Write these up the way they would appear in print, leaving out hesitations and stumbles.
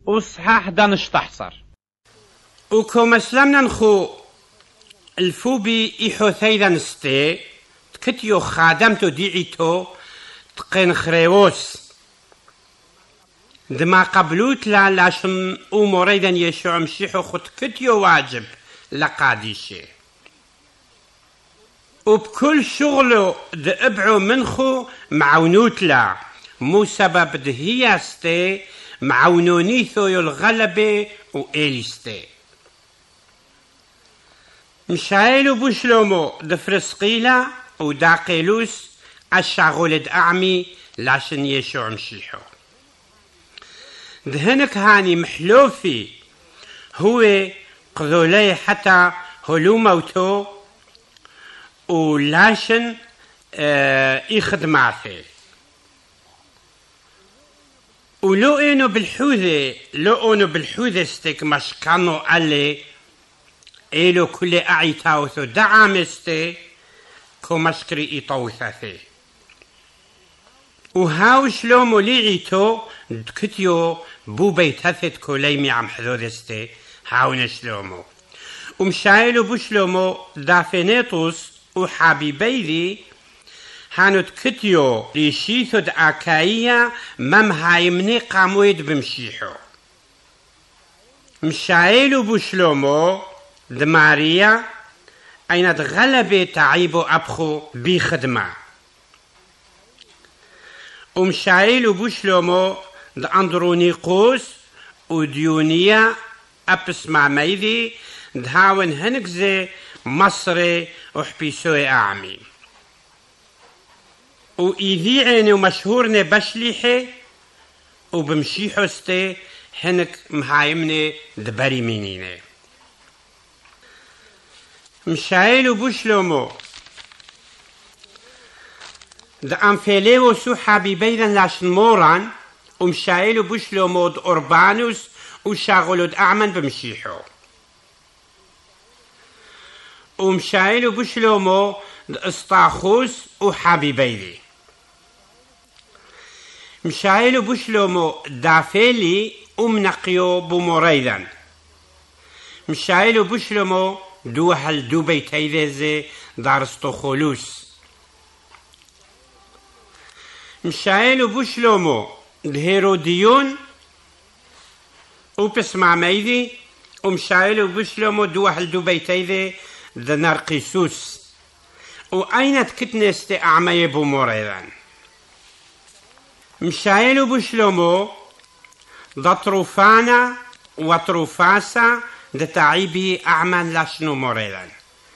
وصحاح دانش تحصر وكم اسلامنا نخو الفوبي إيحو ثيدا نستي تكتيو خادمتو ديعيتو تقين خريوس دما قبلوت لا لاشن أموريدا يشوع مشيحو خد كتيو واجب لقاديشي وبكل شغلو دقبعو منخو معونوت لا مو سبب دهياستي معونونيثو الغلبة وإيليستي مشايلو بوشلومو دفرسقيلا وداقيلوس الشاغولد أعمي لاشن يشوع مشيحو دهنك هاني محلوفي هو قذولي حتى هلو موتو ولاشن يخدماته ولو انو بالحوذة ستيك مش كانوا علي إلو كل أعيتاوثو دعامستي كو مشكري إيطوثاثي وهاو شلومو ليعيتو دكتيو بو بيتاثت كوليمي عم حذوذستي هاو نشلومو ومشايلو بوشلومو دافينيتوس وحبيبيذي هانو دكتيو ليشيثو دعاكايا ممهايمني قامويد بمشيحو مشايلو بوشلومو دماريا أين تغلبي تعيبو أبخو بخدمة ومشايل وبوشلومو دأندرونيقوس وديونيا أبسمع ميدي دهاون هنكزي مصري وحبيسوي أعمي وإيذي عيني ومشهورني بشليحي وبمشيحوستي هنك مهايمني دبري مينيني مشايل وبوشلومو دا أنفيليو سو حبيبيذا لاشن موران ومشايل وبوشلومو دا أوربانوس وشاغلو دا أعمن بمشيحو ومشايل وبوشلومو دا أسطاخوس وحبيبيذي مشايل وبوشلومو دافيلي ومنقيو بموريذا مشايل وبوشلومو دوحل دو بيتيذي دارستوخولوس مشايل وبوشلومو الهيروديون وبسمع ميدي ومشايل وبوشلومو دوحل دو بيتيذي دنرقيسوس وأين تكتنستي أعمي بموريذان مشايل وبوشلومو دطروفانا وطروفاسا دتعيبي أعمل لاشنو موريلان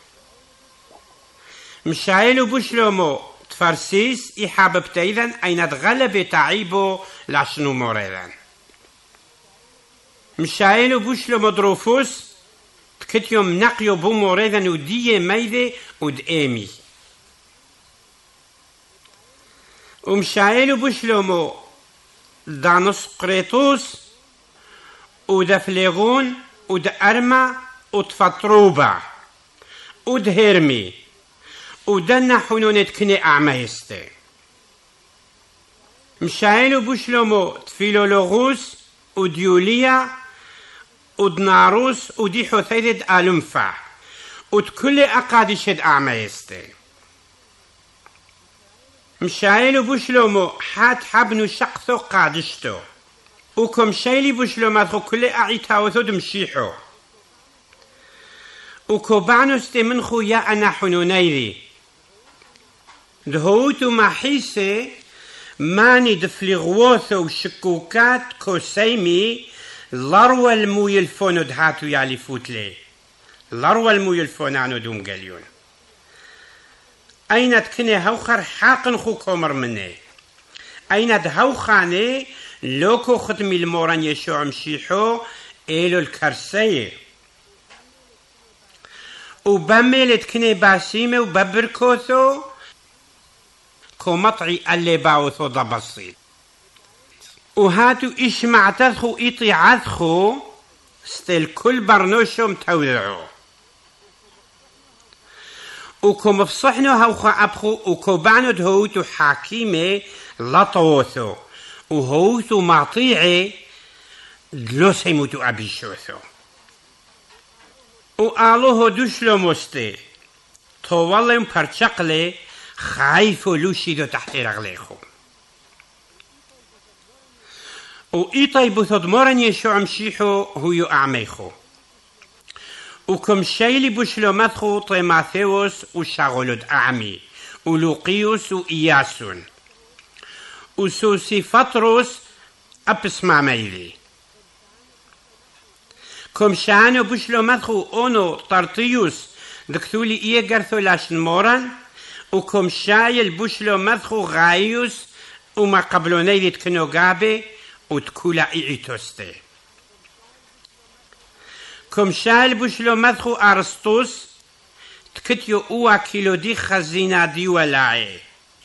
مشايل وبوشلومو تفرسيس إحابب تايذن أين تغلب تعيبو لاشنو موريلان مشايل وبوشلومو دروفوس تكتيوم نقيو بو موريلان وديه ميذي ودئيمي ومشايل وبوشلومو دانوس قريطوس ودفليغون ودأرما ودفطروبا ودهرمي ودنا حنونة كني أعميستي مشايل وبوشلومو تفيلولوغوس وديوليا ودناروس ودي حثيدة ألمفا ودكل أقادشد أعميستي مشايل وبوشلومو حات حبنو شقثو قادشتو وكم شايلي بوشلومو خو كل أعيتاوثو دمشيحو وكوبانوستي منخو يا أنا حنونيري دهوتو محيسي ماني دفلغوثو شكوكات كوسيمي لاروا الموي الفونو دهاتو يالي فوتلي لاروا الموي الفونانو دوم قليون أين تكني هوخر حاقن خو كومر مني أين دهوخاني لوكو ختمي الموران يشوع مشيحو إلو الكرسية وبميل تكني باسيمة وببركوثو كومطعي اللي باوثو ضبصي وهاتو إيش معتذخو إيطي عذخو ستيل كل برنوشو متوذعو وكو مفصحنو هوخو أبخو وكو بعنو دهوتو حاكيمة لطوثو وهوتو معطيعي دلوس يموتوا أبي شوثو وقالوه دوشلو مستي طوال يوم برشقلي خايفو لوشيدو تحت رغليخو وإيطاي بثضمرن يشوع مشيحو هو أعميخو وكم شايلي بوشلو مدخو طيماثيوس وشاغولود أعمي ولوقيوس وإياسون وسوسي فطروس أبس معميلي كم شانو بوشلو مدخو أونو طرطيوس دكتولي إيه قرثو لاشن موران وكم شايل بوشلو مدخو غايوس وما قبلوني دي تكنو قابي وتكولا إيتوستي كم شايل بوشلو مدخو أرسطوس تكتيو أوا كيلو دي خزينة دي ولاعي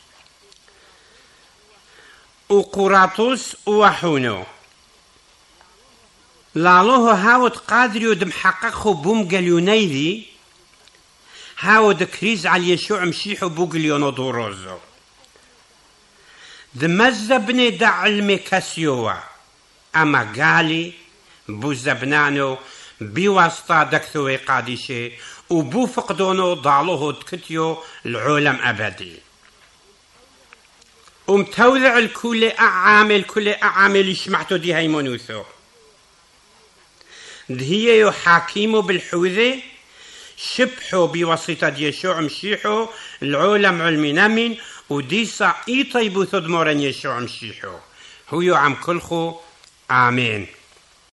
وقراطوس وحونو لالوه هاود قادريو دم حققو بوم قليونيدي هاود كريز على يشوع مشيحو بوغليونو دوروزو دمزبني دا علمي كاسيوا اما قالي بوزبنانو بواسطة دكثوي قادشي وبو فقدونو ضالوه تكتيو العالم أبدي ومتوذع الكل أعامل يشمعتو دي هيمونوثو دهي يحاكيمو بالحوذي شبحو بواسطة يشوع مشيحو العالم علمي نمين وديسا إيطيبو ثدمورن يشوع مشيحو هو عم كلخو آمين.